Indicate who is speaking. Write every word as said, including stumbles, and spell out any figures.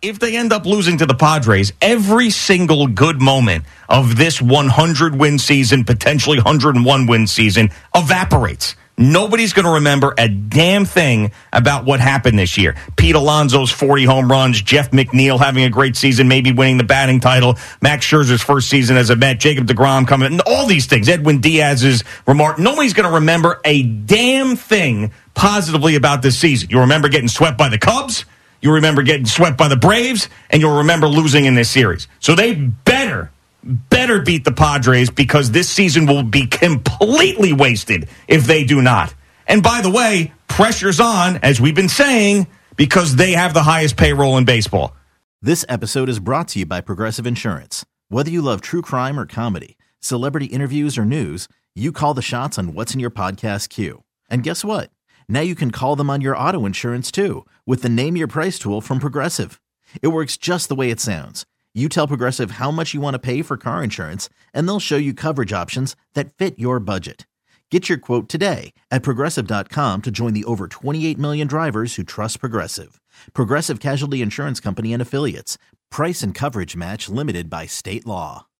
Speaker 1: if they end up losing to the Padres, every single good moment of this one hundred win season, potentially one hundred one win season, evaporates. Nobody's going to remember a damn thing about what happened this year. Pete Alonso's forty home runs, Jeff McNeil having a great season, maybe winning the batting title, Max Scherzer's first season as a Met, Jacob deGrom coming, all these things, Edwin Diaz's remark. Nobody's going to remember a damn thing positively about this season. You'll remember getting swept by the Cubs, you'll remember getting swept by the Braves, and you'll remember losing in this series. So they better better beat the Padres, because this season will be completely wasted if they do not. And by the way, pressure's on, as we've been saying, because they have the highest payroll in baseball.
Speaker 2: This episode is brought to you by Progressive Insurance. Whether you love true crime or comedy, celebrity interviews or news, you call the shots on what's in your podcast queue. And guess what? Now you can call them on your auto insurance too, with the Name Your Price tool from Progressive. It works just the way it sounds. You tell Progressive how much you want to pay for car insurance, and they'll show you coverage options that fit your budget. Get your quote today at Progressive dot com to join the over twenty-eight million drivers who trust Progressive. Progressive Casualty Insurance Company and Affiliates. Price and coverage match limited by state law.